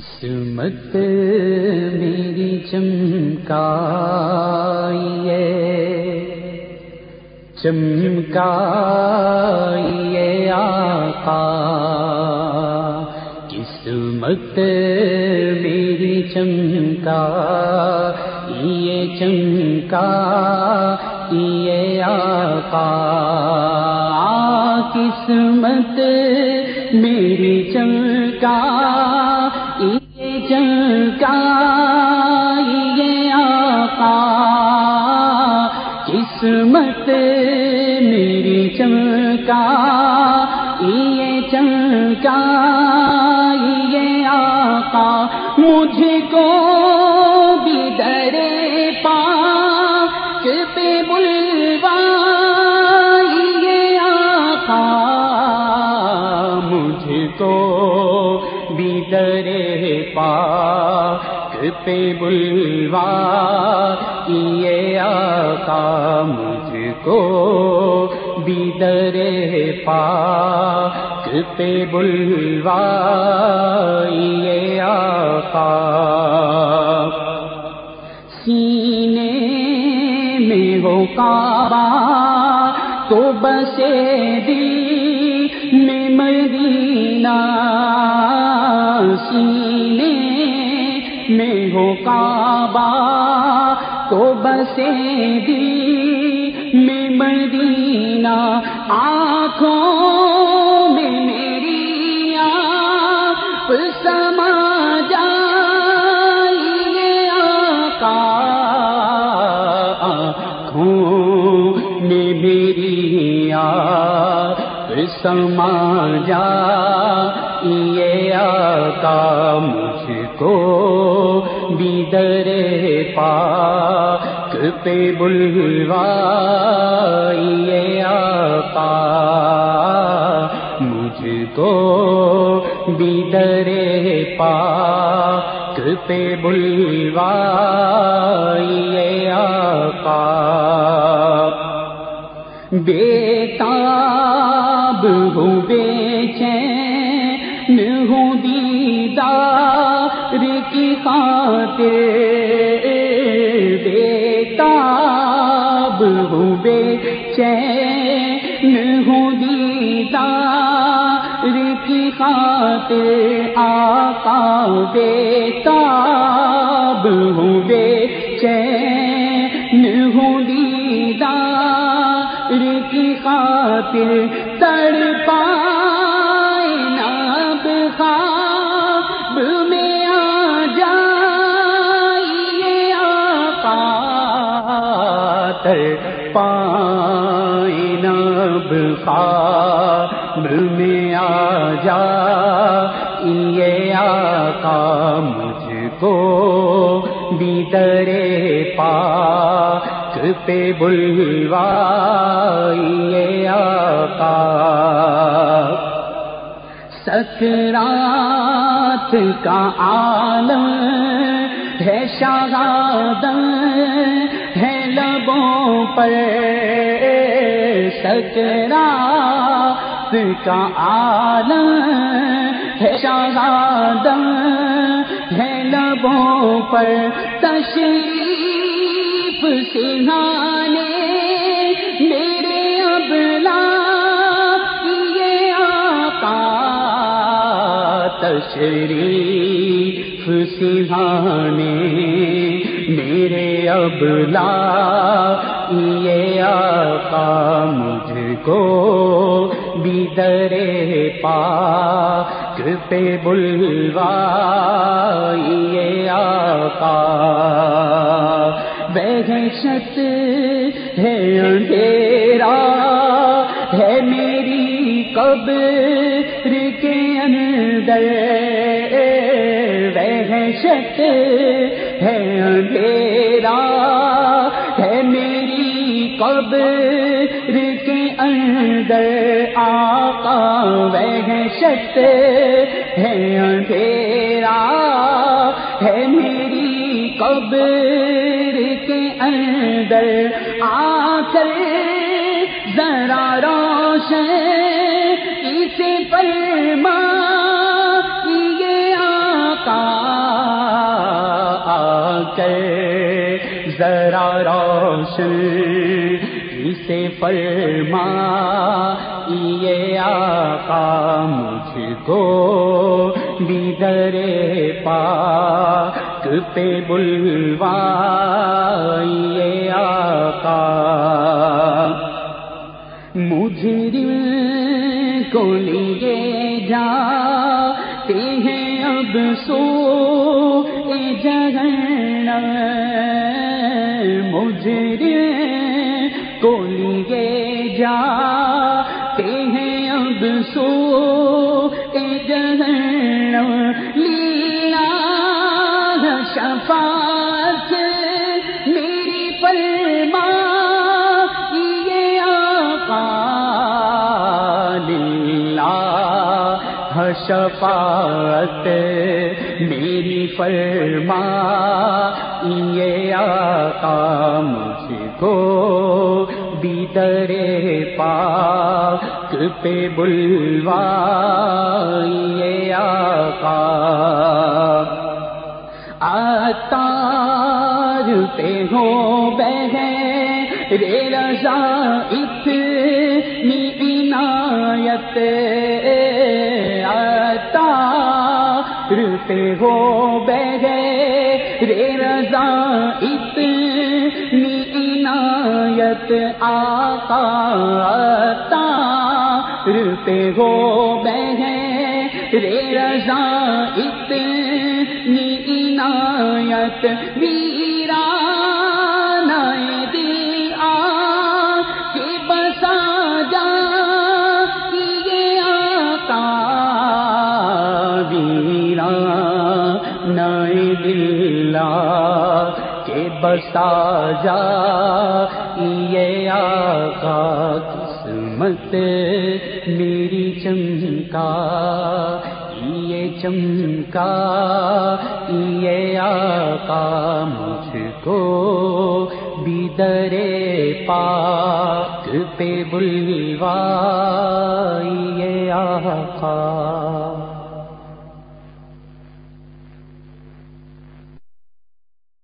قسمت میری چمکائیے چمکائیے آقا، قسمت میری چمکائیے چمکائیے آقا، قسمت میری چمکائیے چمکائیے آقا، قسمت میری چمکائیے چمکائیے آقا، مجھ کو بھی در پاک پہ بلوائیے آقا، مجھ کو بھی در پاک پہ بلوائیے آقا، مجھ کو بھی در پاک پہ بلوائیے آقا۔ سینے میں ہو کعبہ تو بسے دل میں مدینہ، سینے میں ہو کعبہ تو بسے دل میں مدینہ، آنکھوں میں میری آپ سما جائیے آقا، آنکھوں میں میری آپ سما جائیے آقا، مجھ کو بھی در پاک پہ بلوائیے آقا، مجھ کو بھی در پاک پہ بلوائیے آقا۔ بیتاب ہوں بے چین ہوں دیدار کی خاطر، بیتاب ہوں بے چین ہوں دیدار کی خاطر، آقا بیتاب ہوں بے چین ہوں دیدار کی خاطر، تڑپائے نا اب خواب میں آ جائیے آقا، تڑپائے نا اب خواب میں آ جائیے آقا، مجھ کو بھی در پاک پہ بلوائیے آقا۔ سکرات کا عالم ہے شہادت ہے لبوں پر، سکرات کا عالم ہے شہادت ہے لبوں پر، تشریف سنانے میرے ابلا یہ آقا، تشریف سنانے میرے ابلا یہ آقا، مجھ کو بھی در پاک پہ بلوائیے آقا۔ وحشت ہے اندھیرا ہے میری قبر کے اندر، وحشت ہے اندھیرا ہے میری قبر کے اندر، آقا وحشت ہے اندھیرا ہے میری قبر کے اندر، آ کر ذرا روشن اسے فرما یہ آقا، کر ذرا روشن اسے فرما یہ آقا مجھ کو بھی در پاک پہ بلوائیے آقا مجرم کو لیے جاتے ہیں اب سوئے جہنم مجرم کو لیے جاتے ہیں اب سوئے جہنم للہ شفاعت میری فرما شفاعت میری فرما یہ آقا مجھ کو بھی در پاک پہ بلوائیے آقا عطار پہ ہو بغیر رضا اتنی عنایت پہ ہو بغیر رضا اتنی عنایت آقا عطار پہ ہو بغیر رضا اتنی عنایت ویران دل آ کے بسا جا نئے دل کے بسا جا یہ آقا قسمت میری چمکا یہ چمکا یہ آقا مجھ کو بھی در پاک پہ بلوائیے آقا